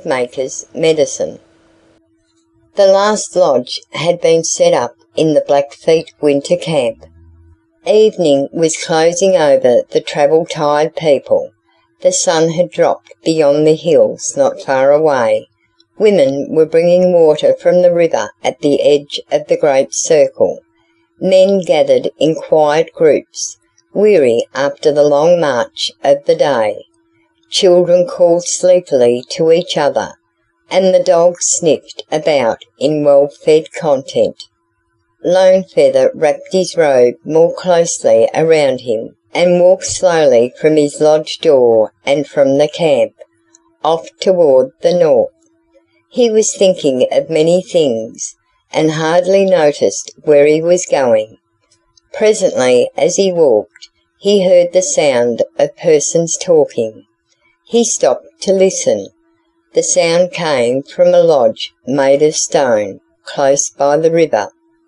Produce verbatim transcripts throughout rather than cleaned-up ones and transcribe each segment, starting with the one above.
Maker's Medicine. The last lodge had been set up in the Blackfeet winter camp. Evening was closing over the travel-tired people. The sun had dropped beyond the hills not far away. Women were bringing water from the river at the edge of the great circle. Men gathered in quiet groups, weary after the long march of the day. Children called sleepily to each other, and the dogs sniffed about in well-fed content. Lone Feather wrapped his robe more closely around him and walked slowly from his lodge door and from the camp, off toward the north. He was thinking of many things, and hardly noticed where he was going. Presently, as he walked, he heard the sound of persons talking. He stopped to listen. The sound came from a lodge made of stone, close by the river.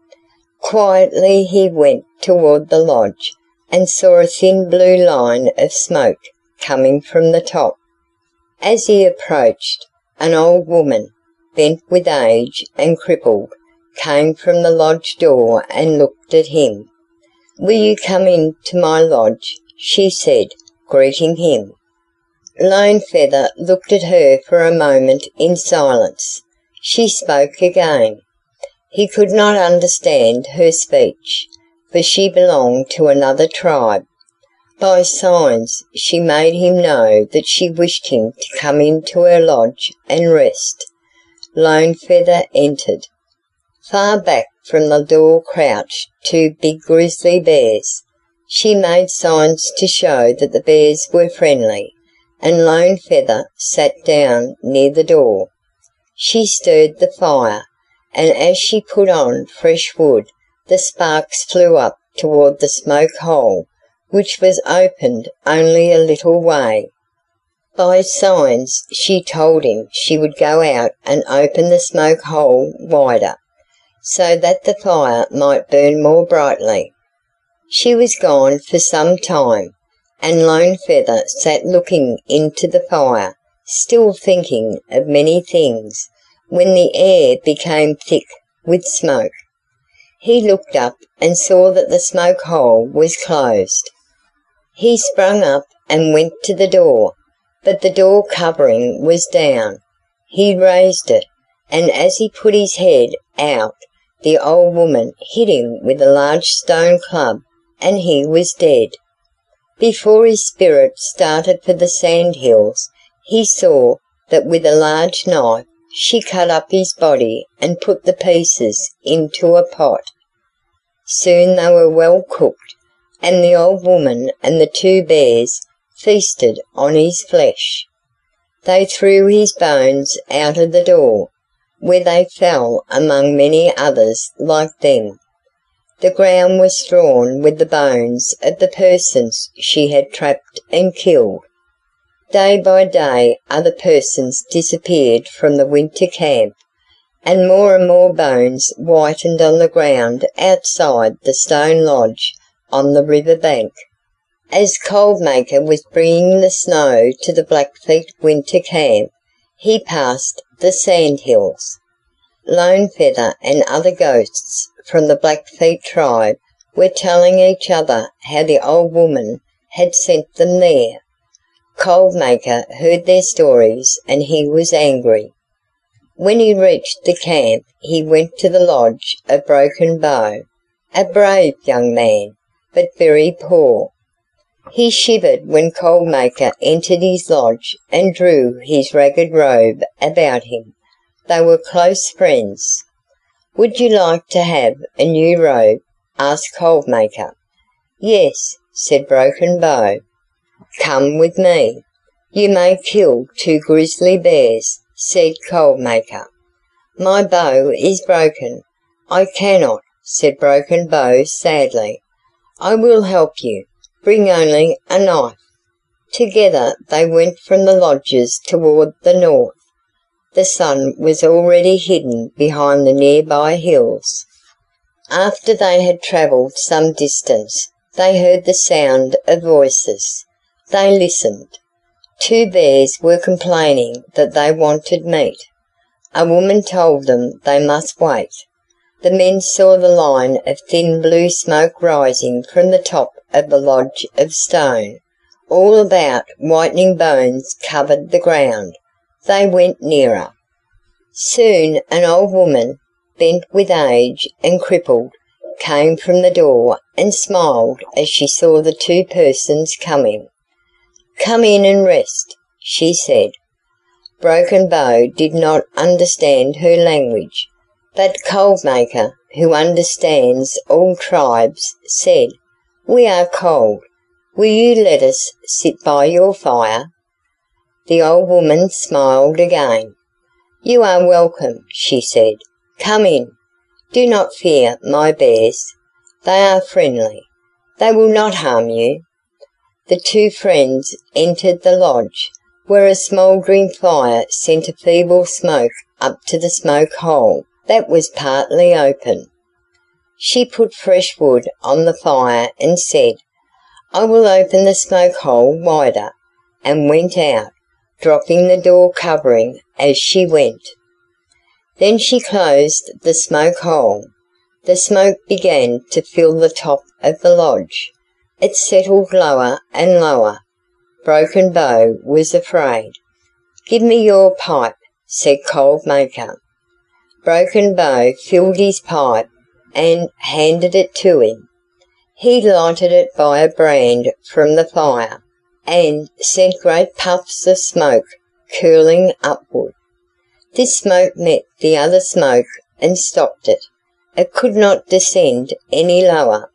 Quietly he went toward the lodge, and saw a thin blue line of smoke coming from the top. As he approached, an old woman, bent with age and crippled, came from the lodge door and looked at him. "Will you come into my lodge?" she said, greeting him. Lone Feather looked at her for a moment in silence. She spoke again. He could not understand her speech, for she belonged to another tribe. By signs she made him know that she wished him to come into her lodge and rest. Lone Feather entered. Far back from the door crouched two big grizzly bears. She made signs to show that the bears were friendly, and Lone Feather sat down near the door. She stirred the fire, and as she put on fresh wood, the sparks flew up toward the smoke hole, which was opened only a little way. By signs she told him she would go out and open the smoke hole wider, so that the fire might burn more brightly. She was gone for some time, and Lone Feather sat looking into the fire, still thinking of many things, when the air became thick with smoke. He looked up and saw that the smoke hole was closed. He sprang up and went to the door, but the door covering was down. He raised it, and as he put his head out, the old woman hit him with a large stone club, and he was dead. Before his spirit started for the sand hills, he saw that with a large knife she cut up his body and put the pieces into a pot. Soon they were well cooked, and the old woman and the two bears feasted on his flesh. They threw his bones out of the door, where they fell among many others like them. The ground was strewn with the bones of the persons she had trapped and killed. Day by day other persons disappeared from the winter camp, and more and more bones whitened on the ground outside the stone lodge on the river bank. As Cold Maker was bringing the snow to the Blackfeet winter camp, he passed the sand hills. Lone Feather and other ghosts from the Blackfeet tribe were telling each other how the old woman had sent them there. Cold Maker heard their stories, and he was angry. When he reached the camp, he went to the lodge of Broken Bow, a brave young man, but very poor. He shivered when Cold Maker entered his lodge and drew his ragged robe about him. They were close friends. "Would you like to have a new robe?" asked Cold Maker. "Yes," said Broken Bow. "Come with me. You may kill two grizzly bears," said Cold Maker. "My bow is broken. I cannot," said Broken Bow sadly. "I will help you. Bring only a knife." Together they went from the lodges toward the north. The sun was already hidden behind the nearby hills. After they had travelled some distance, they heard the sound of voices. They listened. Two bears were complaining that they wanted meat. A woman told them they must wait. The men saw the line of thin blue smoke rising from the top of the lodge of stone. All about whitening bones covered the ground. They went nearer. Soon an old woman, bent with age and crippled, came from the door and smiled as she saw the two persons coming. "Come in and rest," she said. Broken Bow did not understand her language, but Cold Maker, who understands all tribes, said, "We are cold. Will you let us sit by your fire?" The old woman smiled again. "You are welcome," she said. "Come in. Do not fear my bears. They are friendly. They will not harm you." The two friends entered the lodge, where a smouldering fire sent a feeble smoke up to the smoke hole that was partly open. She put fresh wood on the fire and said, "I will open the smoke hole wider," and went out, dropping the door covering as she went. Then she closed the smoke hole. The smoke began to fill the top of the lodge. It settled lower and lower. Broken Bow was afraid. "Give me your pipe," said Cold Maker. Broken Bow filled his pipe and handed it to him. He lighted it by a brand from the fire, and sent great puffs of smoke curling upward. This smoke met the other smoke and stopped it. It could not descend any lower.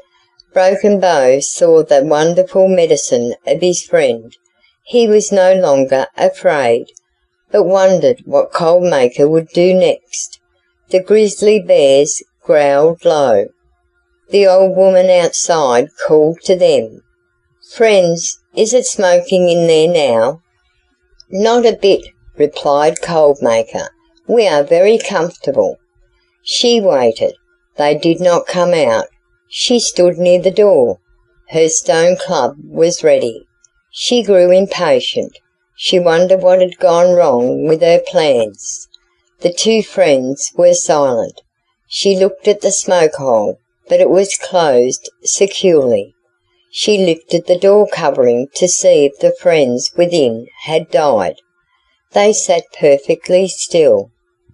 Broken Bow saw the wonderful medicine of his friend. He was no longer afraid, but wondered what Cold Maker would do next. The grizzly bears growled low. The old woman outside called to them, "Friends, is it smoking in there now?" "Not a bit," replied Cold Maker. "We are very comfortable." She waited. They did not come out. She stood near the door. Her stone club was ready. She grew impatient. She wondered what had gone wrong with her plans. The two friends were silent. She looked at the smoke hole, but it was closed securely. She lifted the door covering to see if the friends within had died. They sat perfectly still.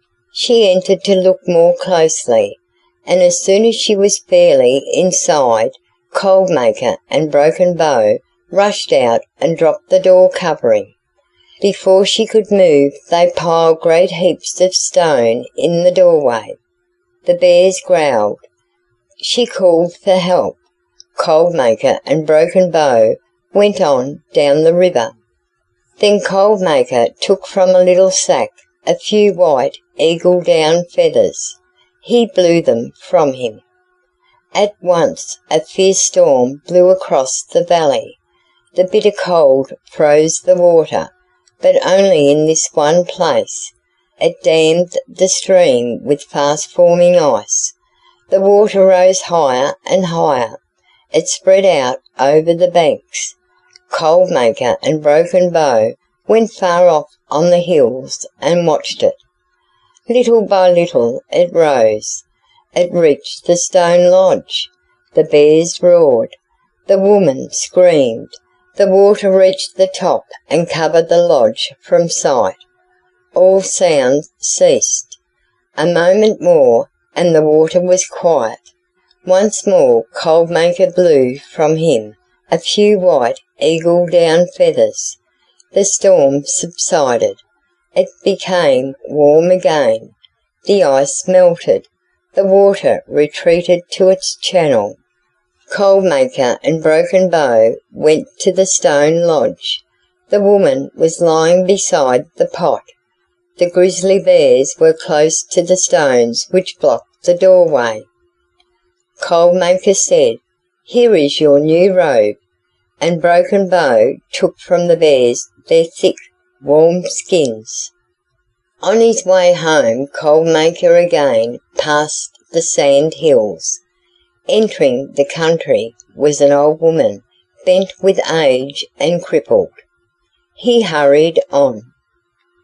She entered to look more closely, and as soon as she was fairly inside, Cold Maker and Broken Bow rushed out and dropped the door covering. Before she could move they piled great heaps of stone in the doorway. The bears growled. She called for help. Cold Maker and Broken Bow went on down the river. Then Cold Maker took from a little sack a few white eagle-down feathers. He blew them from him. At once a fierce storm blew across the valley. The bitter cold froze the water, but only in this one place. It dammed the stream with fast-forming ice. The water rose higher and higher. It spread out over the banks. Cold Maker and Broken Bow went far off on the hills and watched it. Little by little it rose. It reached the stone lodge. The bears roared. The woman screamed. The water reached the top and covered the lodge from sight. All sound ceased. A moment more, and the water was quiet. Once more Cold Maker blew from him a few white eagle-down feathers. The storm subsided. It became warm again. The ice melted. The water retreated to its channel. Cold Maker and Broken Bow went to the stone lodge. The woman was lying beside the pot. The grizzly bears were close to the stones which blocked the doorway. Cold Maker said, "Here is your new robe," and Broken Bow took from the bears their thick, warm skins. On his way home Cold Maker again passed the sand hills. Entering the country was an old woman, bent with age and crippled. he hurried on.